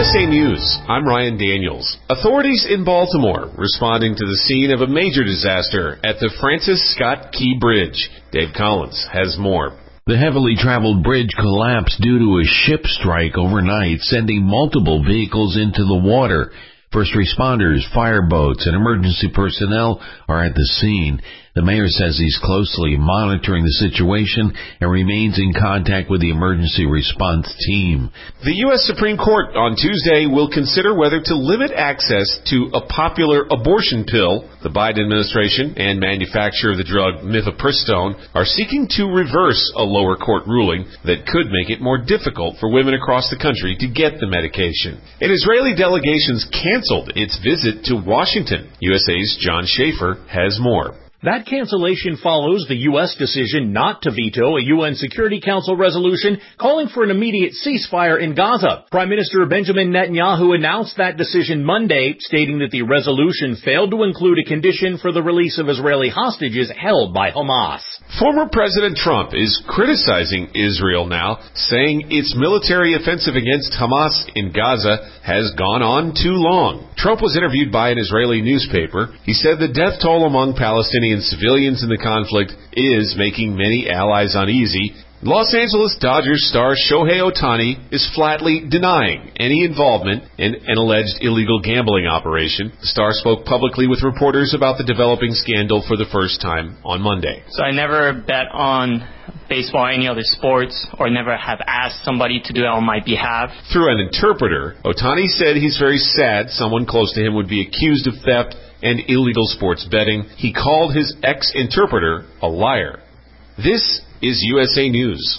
USA News, I'm Ryan Daniels. Authorities in Baltimore responding to the scene of a major disaster at the Francis Scott Key Bridge. Dave Collins has more. The heavily traveled bridge collapsed due to a ship strike overnight, sending multiple vehicles into the water. First responders, fireboats, and emergency personnel are at the scene. The mayor says he's closely monitoring the situation and remains in contact with the emergency response team. The U.S. Supreme Court on Tuesday will consider whether to limit access to a popular abortion pill. The Biden administration and manufacturer of the drug mifepristone are seeking to reverse a lower court ruling that could make it more difficult for women across the country to get the medication. An Israeli delegation's canceled its visit to Washington. USA's John Schaefer has more. That cancellation follows the U.S. decision not to veto a UN Security Council resolution calling for an immediate ceasefire in Gaza. Prime Minister Benjamin Netanyahu announced that decision Monday, stating that the resolution failed to include a condition for the release of Israeli hostages held by Hamas. Former President Trump is criticizing Israel now, saying its military offensive against Hamas in Gaza has gone on too long. Trump was interviewed by an Israeli newspaper. He said the death toll among Palestinian civilians in the conflict is making many allies uneasy. Los Angeles Dodgers star Shohei Ohtani is flatly denying any involvement in an alleged illegal gambling operation. The star spoke publicly with reporters about the developing scandal for the first time on Monday. So I never bet on baseball or any other sports, or never have asked somebody to do that on my behalf. Through an interpreter, Ohtani said he's very sad someone close to him would be accused of theft and illegal sports betting. He called his ex-interpreter a liar. This is USA News.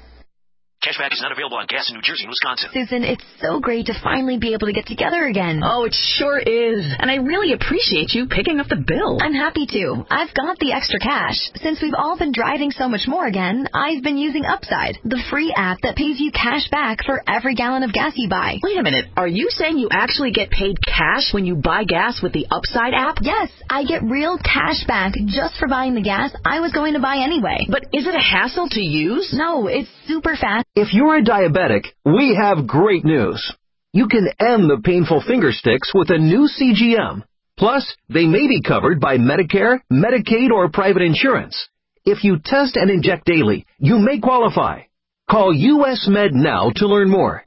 Cashback is not available on gas in New Jersey and Wisconsin. Susan, it's so great to finally be able to get together again. Oh, it sure is. And I really appreciate you picking up the bill. I'm happy to. I've got the extra cash. Since we've all been driving so much more again, I've been using Upside, the free app that pays you cash back for every gallon of gas you buy. Wait a minute. Are you saying you actually get paid cash when you buy gas with the Upside app? Yes, I get real cash back just for buying the gas I was going to buy anyway. But is it a hassle to use? No, it's super fast. If you're a diabetic, we have great news. You can end the painful finger sticks with a new CGM. Plus, they may be covered by Medicare, Medicaid, or private insurance. If you test and inject daily, you may qualify. Call US Med now to learn more.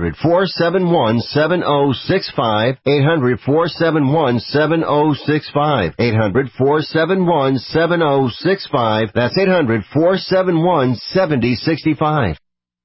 800-471-7065. 800-471-7065. 800-471-7065. That's 800-471-7065.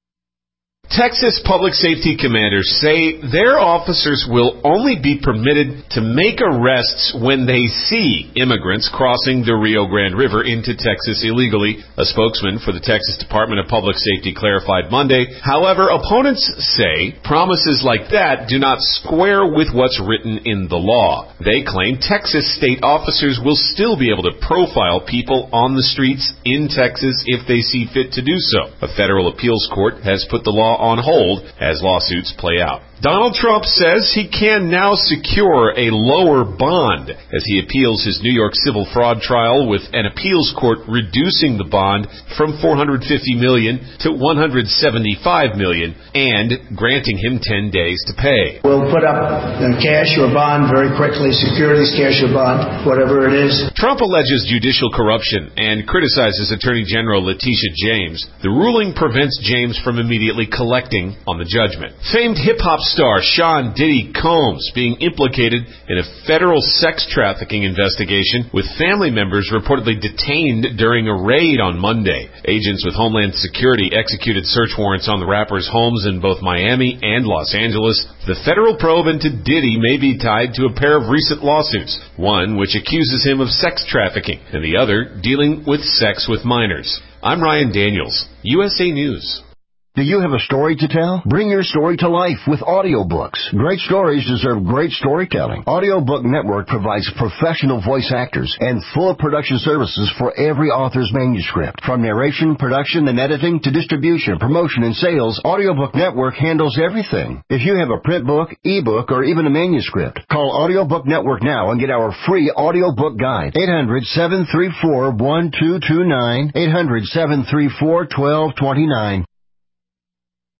Texas public safety commanders say their officers will only be permitted to make arrests when they see immigrants crossing the Rio Grande River into Texas illegally, a spokesman for the Texas Department of Public Safety clarified Monday. However, opponents say promises like that do not square with what's written in the law. They claim Texas state officers will still be able to profile people on the streets in Texas if they see fit to do so. A federal appeals court has put the law on hold as lawsuits play out. Donald Trump says he can now secure a lower bond as he appeals his New York civil fraud trial, with an appeals court reducing the bond from $450 million to $175 million and granting him 10 days to pay. We'll put up cash or bond very quickly, securities, cash or bond, whatever it is. Trump alleges judicial corruption and criticizes Attorney General Letitia James. The ruling prevents James from immediately collecting on the judgment. Famed hip-hop star Sean Diddy Combs being implicated in a federal sex trafficking investigation, with family members reportedly detained during a raid on Monday. Agents with Homeland Security executed search warrants on the rapper's homes in both Miami and Los Angeles. The federal probe into Diddy may be tied to a pair of recent lawsuits, one which accuses him of sex trafficking and the other dealing with sex with minors. I'm Ryan Daniels, USA News. Do you have a story to tell? Bring your story to life with audiobooks. Great stories deserve great storytelling. Audiobook Network provides professional voice actors and full production services for every author's manuscript. From narration, production, and editing to distribution, promotion, and sales, Audiobook Network handles everything. If you have a print book, ebook, or even a manuscript, call Audiobook Network now and get our free audiobook guide. 800-734-1229. 800-734-1229.